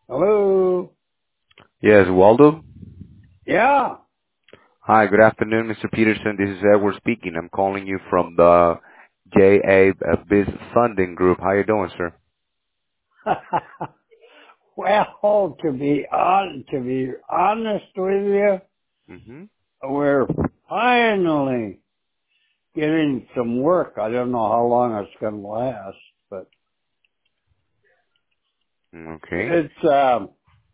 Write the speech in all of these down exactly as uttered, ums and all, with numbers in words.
Hello? Yes, Waldo. Yeah. Hi, good afternoon, Mister Peterson. This is Edward speaking. I'm calling you from the J A uh, Biz Funding Group. How you doing, sir? Well, to be on, to be honest with you, Mm-hmm. we're finally getting some work. I don't know how long it's going to last, but Okay. it's, um,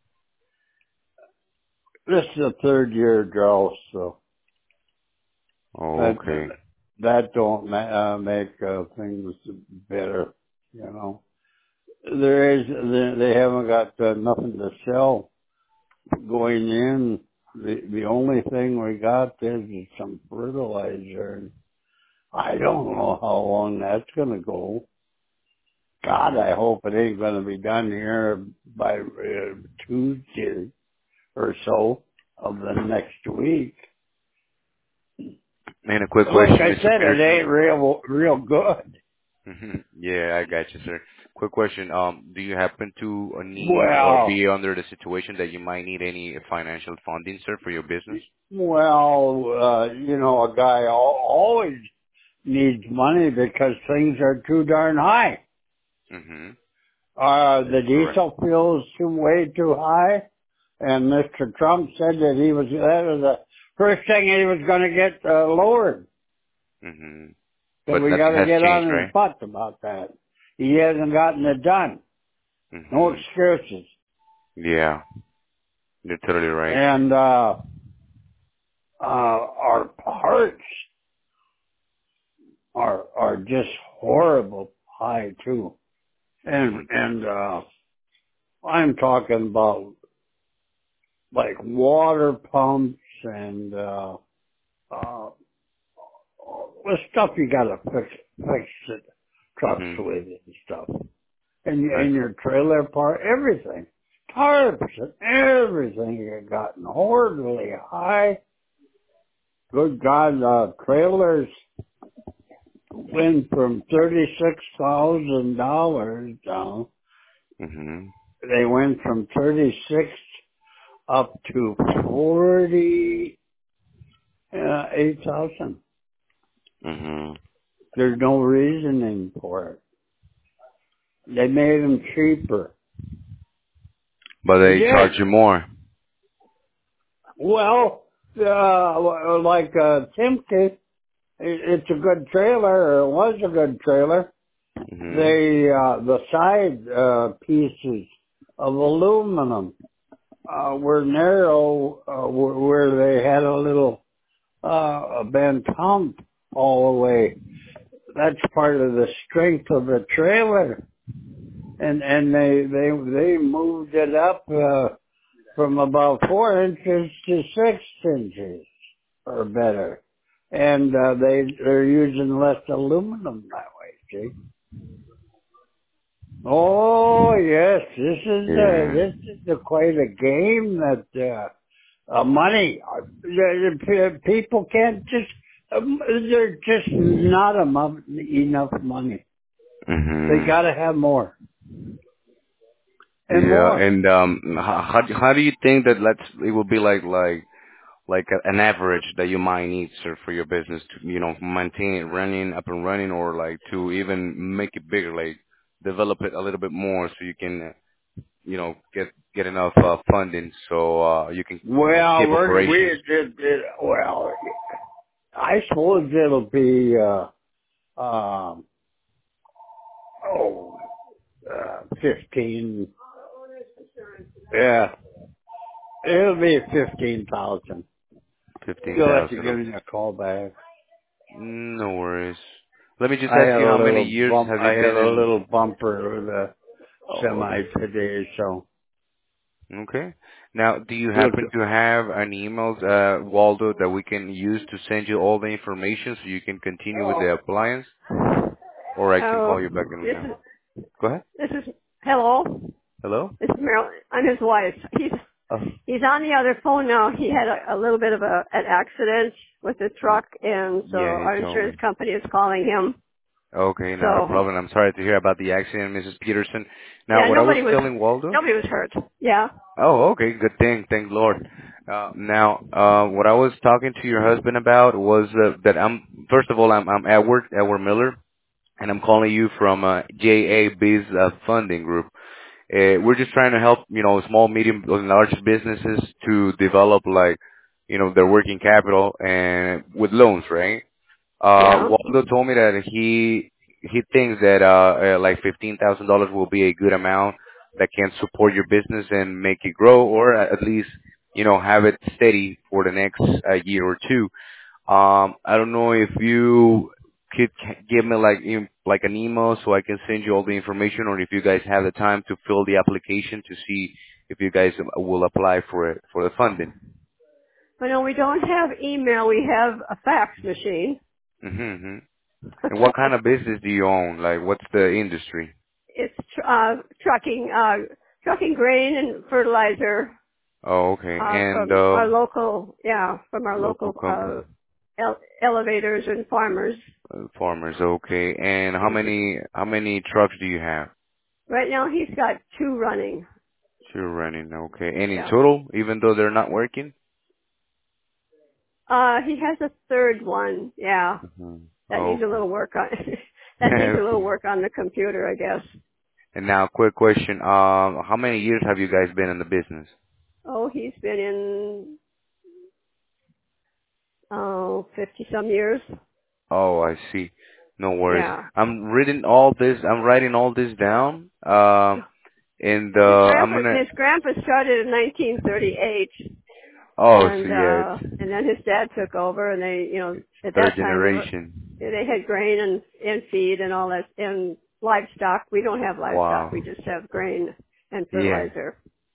this is the third year drought, so Oh, that, okay. that don't ma- uh, make uh, things better, you know. There is, they they haven't got uh, nothing to sell going in. The the only thing we got is some fertilizer. And I don't know how long that's gonna go. God, Mm-hmm. I hope it ain't gonna be done here by uh, Tuesday or so of the next week. And a quick Like question, I Mister said, it Peterson. ain't real real good. Mm-hmm. Yeah, I got you, sir. Quick question. Um, do you happen to uh, need or Well, be under the situation that you might need any financial funding, sir, for your business? well, uh, you know, a guy al- always needs money because things are too darn high. Mm-hmm. Uh, That's the correct. diesel fuel's too way too high, and Mister Trump said that he was, that was the first thing he was going to get uh, lowered. Mm-hmm. So But we got nothing to has get changed, on his right? butt about that. He hasn't gotten it done. No Mm-hmm. excuses. Yeah, you're totally right. And, uh, uh, our parts are, are just horrible high too. And, and, uh, I'm talking about like water pumps and, uh, uh, the stuff you gotta fix, fix it, trucks Mm-hmm. with and stuff. And, I and your trailer part, everything. Tarps and everything had gotten horribly high. Good God, uh, trailers went from thirty-six thousand dollars down. Mhm. They went from thirty-six up to forty-eight thousand. Mhm. There's no reasoning for it. They made them cheaper. But They they did. charge you more. Well, uh, like uh, Timke, it's a good trailer, or it was a good trailer. Mhm. They, uh, the side uh, pieces of aluminum uh, were narrow, uh, where where they had a little uh, a bent hump all the way. That's part of the strength of the trailer, and and they they they moved it up. Uh, from about four inches to six inches or better. And uh, they, they're using less aluminum that way, see? Oh, yes, this is, uh, Yeah. this is a, quite a game that, uh, uh money, uh, the, the p- people can't just, um, there's just not enough, enough money. They Mhm. gotta have more and Yeah. more. And um, how how do how do you think that let's it will be like like like a, an average that you might need, sir, for your business to you know maintain it running up and running, or like to even make it bigger, like develop it a little bit more so you can uh, you know get get enough uh, funding so uh you can you know Well, keep we're, we, operations. it, it, well, I suppose it'll be, uh, um, oh, uh, fifteen, yeah, it'll be fifteen thousand. Fifteen You'll have to give thousand. me a call back. No worries. Let me just I ask had you, a how many little years bump, have I you had been a in? little bumper with a Oh, semi today, so. okay. Now, do you Look, happen to have an email, uh, Waldo, that we can use to send you all the information so you can continue with the appliance? Or I can Oh, call you back in this now. is Go ahead. this is hello. Hello? This is Marilyn. I'm his wife. He's Oh. he's on the other phone now. He had a, a little bit of a an accident with the truck, and so Yeah, he our told insurance me. company is calling him. Okay, not a So, problem. I'm sorry to hear about the accident, Missus Peterson. Now, yeah, what I was nobody was, telling Waldo. nobody was hurt. Yeah. Oh, okay, good thing. Thank Lord. Uh, now, uh, what I was talking to your husband about was uh, that I'm. First of all, I'm I'm Edward Edward Miller, and I'm calling you from uh, J A Biz uh, Funding Group. Uh, we're just trying to help, you know, small, medium, and large businesses to develop, like, you know, their working capital and with loans, right? Uh, Yeah. Waldo told me that he he thinks that uh, uh like fifteen thousand dollars will be a good amount that can support your business and make it grow, or at least, you know, have it steady for the next uh, year or two. Um, I don't know if you could c- give me like em- like an email so I can send you all the information, or if you guys have the time to fill the application to see if you guys will apply for it for the funding. But no, we don't have email. We have a fax machine. Mm-hmm. And what kind of business do you own? Like, what's the industry? It's tr- uh, trucking, uh, trucking grain and fertilizer Oh, okay. uh, And from our um, local, yeah, from our local local company, uh, ele- elevators and farmers. uh, farmers. Okay. And how hmm many how many trucks do you have? Right now, he's got two running. Two running. Okay. And in Yeah. total, even though they're not working. Uh, he has a third one. Yeah, hmm that needs a Okay. little work on. that needs a little work on the computer, I guess. And now, quick question. Um, how many years have you guys been in the business? Oh, he's been in oh fifty some years. Oh, I see. No worries. Yeah. I'm reading all this. I'm writing all this down. Um, and His uh, I'm grandpa, gonna. his grandpa started in nineteen thirty-eight, Oh, so and yeah, uh, it's and then his dad took over, and they, you know, at third that time they were, generation. they had grain and and feed and all that and livestock. We don't have livestock. Wow. We just have grain and Yeah. fertilizer.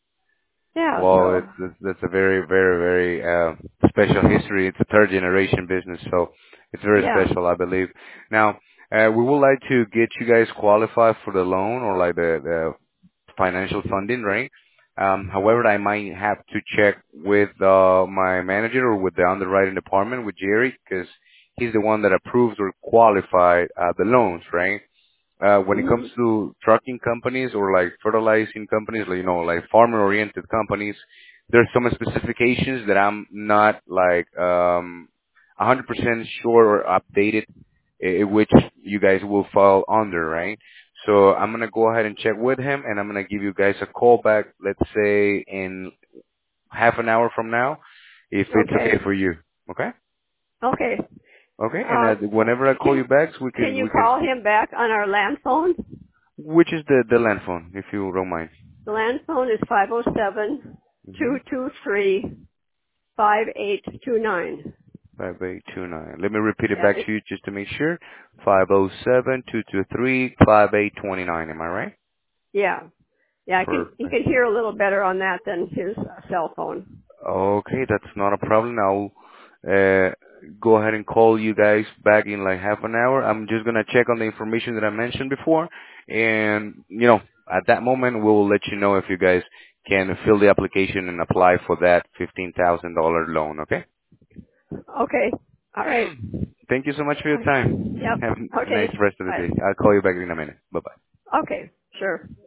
Yeah. Well, So it's, it's that's a very, very, very uh, special history. It's a third generation business, so it's very yeah. special, I believe. Now, uh, we would like to get you guys qualified for the loan or like the, the financial funding, right? Um, however, I might have to check with uh, my manager or with the underwriting department with Jerry because he's the one that approves or qualifies uh, the loans, right? Uh, when it comes Mhm. to trucking companies or like fertilizing companies, like, you know, like farmer-oriented companies, there's some specifications that I'm not like um one hundred percent sure or updated, i- which you guys will fall under, right? So I'm gonna go ahead and check with him, and I'm gonna give you guys a call back, let's say in half an hour from now, if it's okay Okay. for you. Okay? Okay. Okay. And Uh, uh, whenever I call can you back, we can can you we can. call him back on our land phone? Which is the the land phone, if you don't mind. The land phone is five zero seven Mm-hmm. two two three five eight two nine. Five eight two nine. Let me repeat it Yeah. back It, to you just to make sure. Five zero seven two two three five eight twenty nine. Am I right? yeah. Yeah. I can he Perfect. can hear a little better on that than his uh, cell phone. Okay, that's not a problem. I'll uh, go ahead and call you guys back in like half an hour. I'm just gonna check on the information that I mentioned before, and you know, at that moment, we'll let you know if you guys can fill the application and apply for that fifteen thousand dollar loan. Okay. Okay. All right. Thank you so much for your All right. time. Yep. Have a nice Okay. rest of the All day. right. I'll call you back in a minute. Bye bye. Okay. Sure.